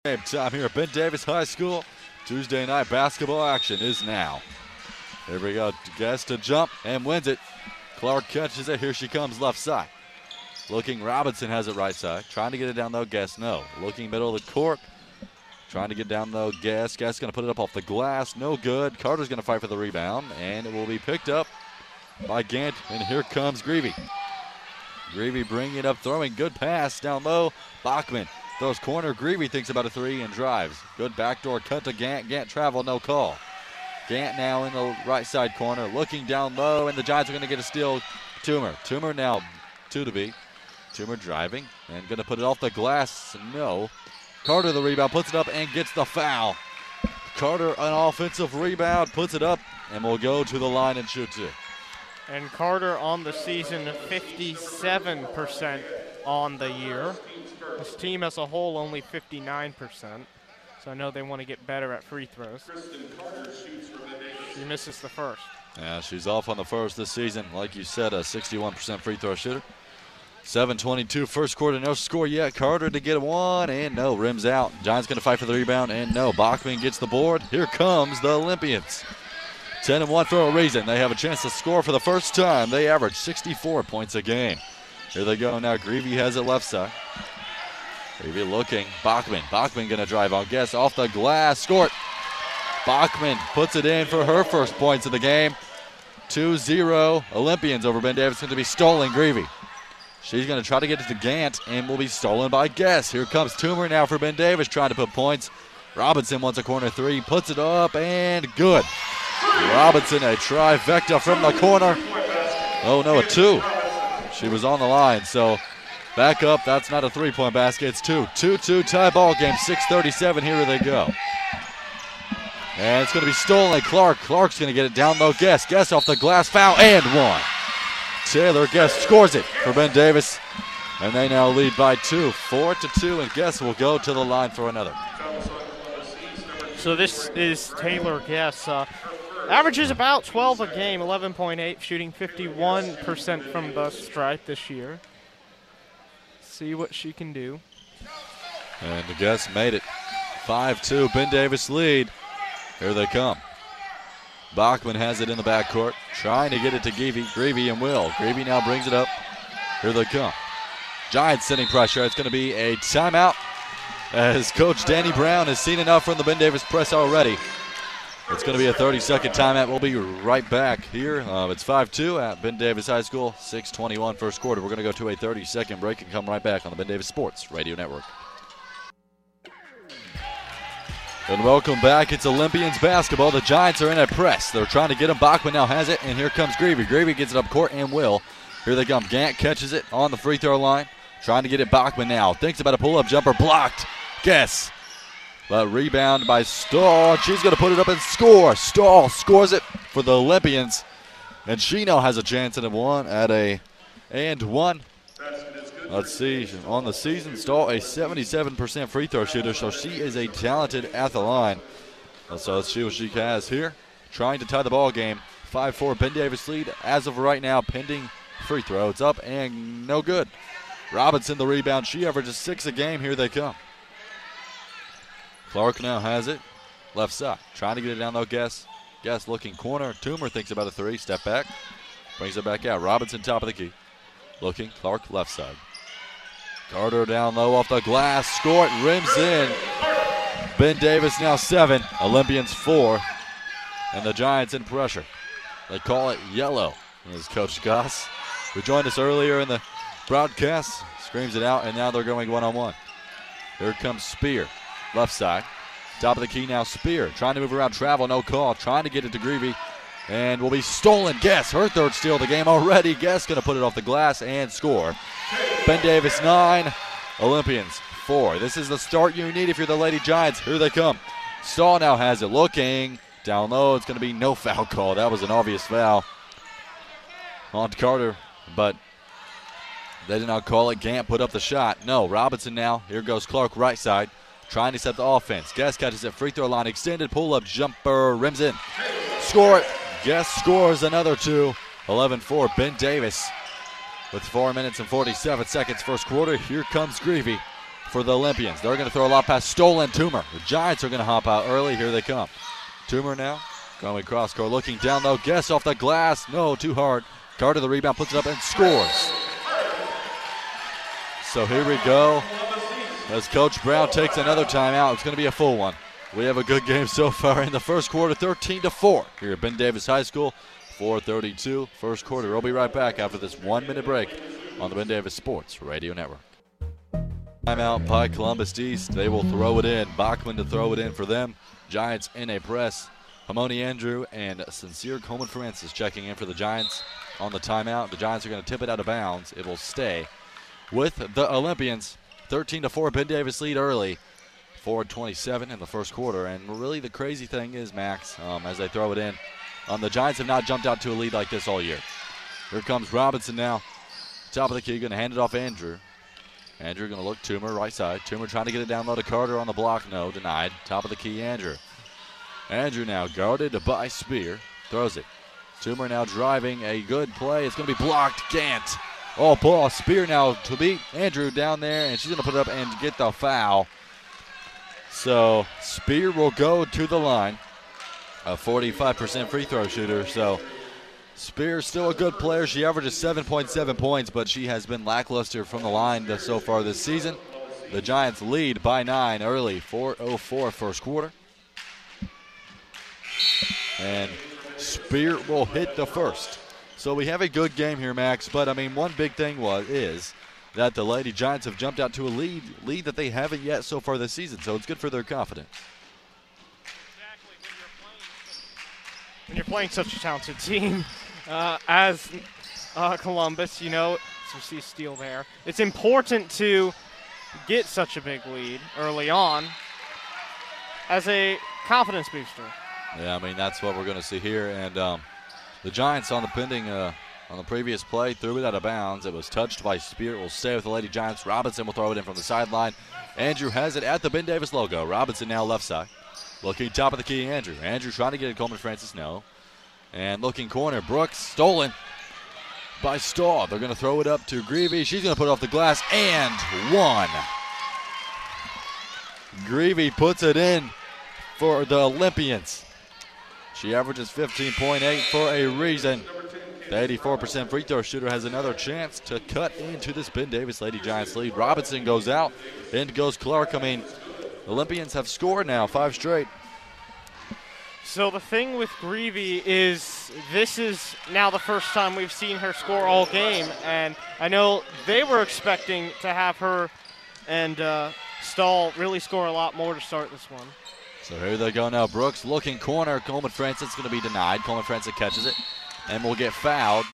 Game time here at Ben Davis High School. Tuesday night basketball action is now. Here we go. Guess to jump and wins it. Clark catches it. Here she comes left side. Looking, Robinson has it right side. Trying to get it down low. Guess no. Looking middle of the court. Trying to get down low. Guess going to put it up off the glass. No good. Carter's going to fight for the rebound. And it will be picked up by Gant. And here comes Greavy. Greavy bringing it up, throwing. Good pass down low. Bachman throws corner. Greavy thinks about a three and drives. Good backdoor cut to Gant. Gant travel, no call. Gant now in the right side corner, looking down low, and the Giants are going to get a steal. Toomer now 2 to beat. Toomer driving and going to put it off the glass. No. Carter the rebound, puts it up and gets the foul. Carter an offensive rebound, puts it up, and will go to the line and shoot 2. And Carter on the season 57% on the year. His team as a whole only 59%. So I know they want to get better at free throws. She misses the first. Yeah, she's off on the first this season. Like you said, a 61% free throw shooter. 7:22 first quarter, no score yet. Carter to get one, and no, rims out. Giants going to fight for the rebound, and no. Bachman gets the board. Here comes the Olympians. 10-1 for a reason. They have a chance to score for the first time. They average 64 points a game. Here they go now. Greavy has it left side. Greavy looking. Bachman going to drive on. Guess off the glass. Score it. Bachman puts it in for her first points of the game. 2-0 Olympians over Ben Davis. Going to be stolen. Greavy. She's going to try to get it to Gant and will be stolen by Guess. Here comes Toomer now for Ben Davis trying to put points. Robinson wants a corner three. Puts it up and good. Robinson a trifecta from the corner. Oh no, a 2. She was on the line, so back up. That's not a three-point basket. It's 2. 2-2 tie ball game. 6:37. Here they go. And it's going to be stolen. Clark's going to get it down low. Guess off the glass. Foul and one. Taylor Guess scores it for Ben Davis. And they now lead by 2. 4-2, and Guess will go to the line for another. So this is Taylor Guess. Averages about 12 a game, 11.8, shooting 51% from the stripe this year. See what she can do. And the Guess made it. 5-2, Ben Davis lead. Here they come. Bachman has it in the backcourt, trying to get it to Greavy and will. Greavy now brings it up. Here they come. Giants sending pressure. It's going to be a timeout as Coach Danny Brown has seen enough from the Ben Davis press already. It's going to be a 30-second timeout. We'll be right back here. It's 5-2 at Ben Davis High School. 6:21 first quarter. We're going to go to a 30-second break and come right back on the Ben Davis Sports Radio Network. And welcome back. It's Olympians basketball. The Giants are in a press. They're trying to get him. Bachman now has it, and here comes Greavy. Greavy gets it up court and will. Here they come. Gant catches it on the free throw line. Trying to get it. Bachman now thinks about a pull-up jumper. Blocked. Guess. But rebound by Stahl. She's going to put it up and score. Stahl scores it for the Olympians. And she now has a chance at a and one. Let's see. On the season, Stahl a 77% free throw shooter, so she is a talented at the line. So let's see what she has here. Trying to tie the ball game. 5-4 Ben Davis lead as of right now, pending free throw. It's up and no good. Robinson the rebound. She averages 6 a game. Here they come. Clark now has it. Left side. Trying to get it down low. Guess looking corner. Toomer thinks about a 3. Step back. Brings it back out. Robinson top of the key. Looking. Clark left side. Carter down low off the glass. Score it. Rims in. Ben Davis now 7. Olympians 4. And the Giants in pressure. They call it yellow. As Coach Goss, who joined us earlier in the broadcast, screams it out, and now they're going one-on-one. Here comes Spear. Left side. Top of the key now, Spear. Trying to move around, travel, no call. Trying to get it to Greavy. And will be stolen. Guess, her third steal of the game already. Guess going to put it off the glass and score. Ben Davis 9, Olympians 4. This is the start you need if you're the Lady Giants. Here they come. Stahl now has it. Looking down low. It's going to be no foul call. That was an obvious foul on Carter, but they did not call it. Gant put up the shot. No, Robinson now. Here goes Clark right side. Trying to set the offense. Guess catches it. Free throw line. Extended pull-up jumper. Rims in. Score it. Guess scores another 2. 11-4. Ben Davis with 4 minutes and 47 seconds first quarter. Here comes Greavy. for the Olympians. They're going to throw a lot past Stolen Toomer. The Giants are going to hop out early. Here they come. Toomer now going cross court, looking down low. Guess off the glass. No, too hard. Carter the rebound, puts it up and scores. So here we go as Coach Brown takes another timeout. It's going to be a full one. We have a good game so far in the first quarter, 13-4 here at Ben Davis High School. 4:32 first quarter. We'll be right back after this 1-minute break on the Ben Davis Sports Radio Network. Timeout by Columbus East. They will throw it in. Bachman to throw it in for them. Giants in a press. Hamoni Andrew and Sincere Coleman Francis checking in for the Giants on the timeout. The Giants are going to tip it out of bounds. It will stay with the Olympians. 13-4 Ben Davis lead early. 4:27 in the first quarter. And really the crazy thing is, Max, as they throw it in, the Giants have not jumped out to a lead like this all year. Here comes Robinson now. Top of the key, going to hand it off Andrew. Andrew going to look Toomer, right side. Toomer trying to get it down low to Carter on the block. No, denied. Top of the key, Andrew. Andrew now guarded by Spear. Throws it. Toomer now driving. A good play. It's going to be blocked. Gant. Oh, ball. Spear now to beat Andrew down there, and she's going to put it up and get the foul. So Spear will go to the line. A 45% free throw shooter. So Spear's still a good player. She averages 7.7 points, but she has been lackluster from the line so far this season. The Giants lead by 9 early, 4:04 first quarter. And Spear will hit the first. So we have a good game here, Max. But, I mean, one big thing is that the Lady Giants have jumped out to a lead that they haven't yet so far this season. So it's good for their confidence. When you're playing such a talented team as Columbus, you know, so you see steal there. It's important to get such a big lead early on as a confidence booster. Yeah, I mean, that's what we're going to see here. And the Giants on the pending on the previous play threw it out of bounds. It was touched by Spear. It will stay with the Lady Giants. Robinson will throw it in from the sideline. Andrew has it at the Ben Davis logo. Robinson now left side. Looking top of the key, Andrew. Andrew trying to get it, Coleman Francis, no. And looking corner, Brooks, stolen by Stahl. They're going to throw it up to Greavy. She's going to put it off the glass, and one. Greavy puts it in for the Olympians. She averages 15.8 for a reason. The 84% free throw shooter has another chance to cut into this Ben Davis Lady Giants lead. Robinson goes out, in goes Clark. I mean, Olympians have scored now, 5 straight. So the thing with Greavy is this is now the first time we've seen her score all game, and I know they were expecting to have her and Stahl really score a lot more to start this one. So here they go now. Brooks looking corner. Coleman Francis is going to be denied. Coleman Francis catches it and will get fouled.